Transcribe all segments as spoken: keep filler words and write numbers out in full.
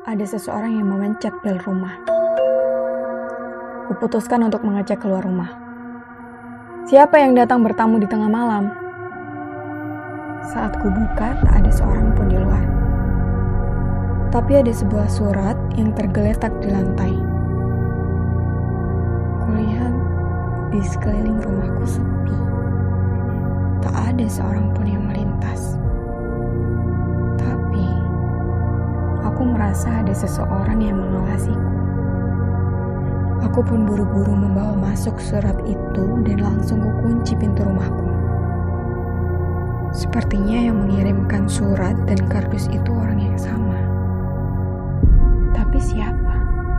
ada seseorang yang memencet bel rumah. Kuputuskan untuk mengecek keluar rumah. Siapa yang datang bertamu di tengah malam? Saat kubuka, tak ada seorang pun di luar. Tapi ada sebuah surat yang tergeletak di lantai. Kulihat di sekeliling rumahku sepi. Tak ada seorang pun yang melintas. Tapi, aku merasa ada seseorang yang mengawasiku. Aku pun buru-buru membawa masuk surat itu dan langsung kukunci pintu rumahku. Sepertinya yang mengirimkan surat dan kardus itu orang yang sama. Tapi siapa?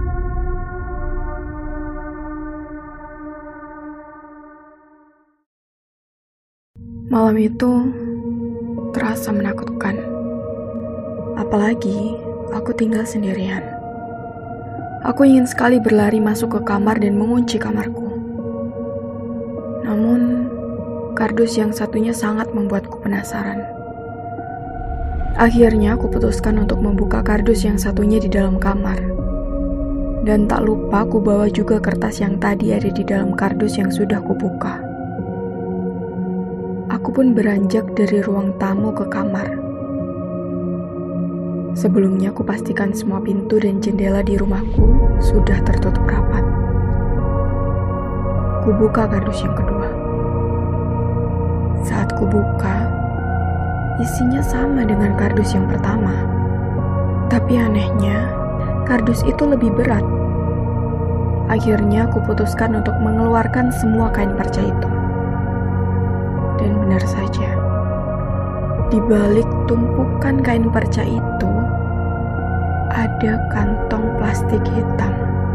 Malam itu terasa menakutkan. Apalagi aku tinggal sendirian. Aku ingin sekali berlari masuk ke kamar dan mengunci kamarku. Namun, kardus yang satunya sangat membuatku penasaran. Akhirnya aku putuskan untuk membuka kardus yang satunya di dalam kamar. Dan tak lupa aku bawa juga kertas yang tadi ada di dalam kardus yang sudah kubuka. Aku pun beranjak dari ruang tamu ke kamar. Sebelumnya aku pastikan semua pintu dan jendela di rumahku sudah tertutup rapat. Kubuka kardus yang kedua. Saat kubuka, isinya sama dengan kardus yang pertama. Tapi anehnya, kardus itu lebih berat. Akhirnya aku putuskan untuk mengeluarkan semua kain perca itu. Dan benar saja, di balik tumpukan kain perca itu, ada kantong plastik hitam.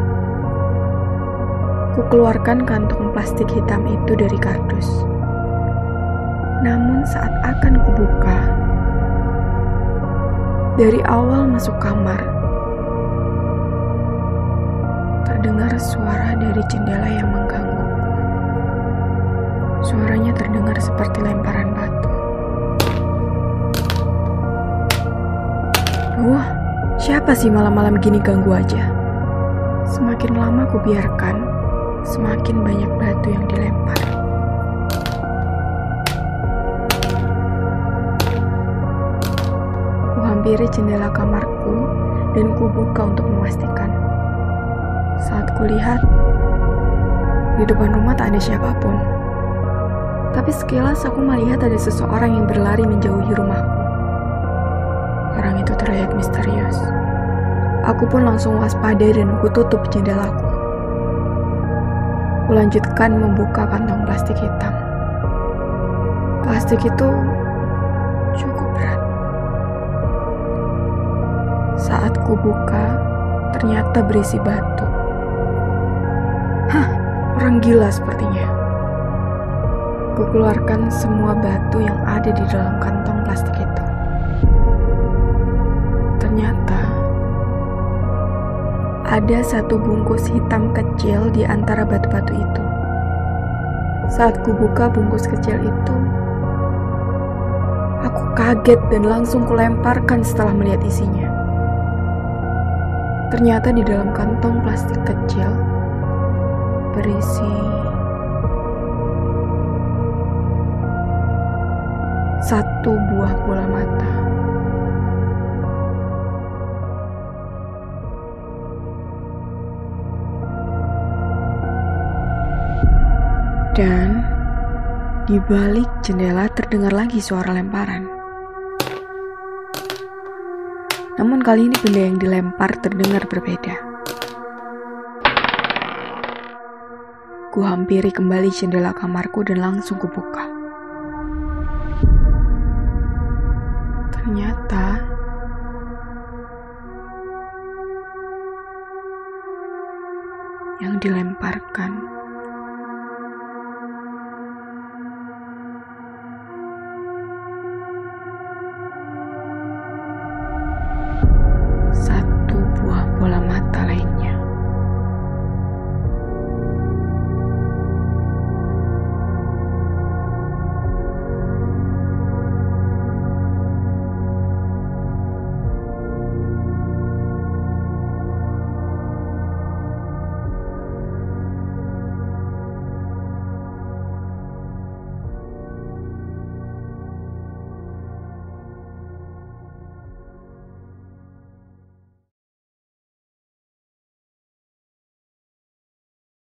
Ku keluarkan kantong plastik hitam itu dari kardus. Namun saat akan kubuka, dari awal masuk kamar, terdengar suara dari jendela yang mengganggu. Suaranya terdengar seperti lemparan batu. Wah, siapa sih malam-malam gini ganggu aja? Semakin lama ku biarkan, semakin banyak batu yang dilempar. Ku hampiri jendela kamarku dan ku buka untuk memastikan. Saat kulihat, di depan rumah tak ada siapapun. Tapi sekilas aku melihat ada seseorang yang berlari menjauhi rumahku. Orang itu terlihat misterius. Aku pun langsung waspada dan kututup jendelaku. Kulanjutkan membuka kantong plastik hitam. Plastik itu cukup berat. Saat kubuka, ternyata berisi batu. Hah, orang gila sepertinya. Ku keluarkan semua batu yang ada di dalam kantong plastik itu. Ternyata ada satu bungkus hitam kecil di antara batu-batu itu. Saat ku buka bungkus kecil itu, aku kaget dan langsung kulemparkan setelah melihat isinya. Ternyata di dalam kantong plastik kecil berisi satu buah bola mata. Dan di balik jendela terdengar lagi suara lemparan. Namun kali ini benda yang dilempar terdengar berbeda. Ku hampiri kembali jendela kamarku dan langsung kubuka. Ternyata yang dilemparkan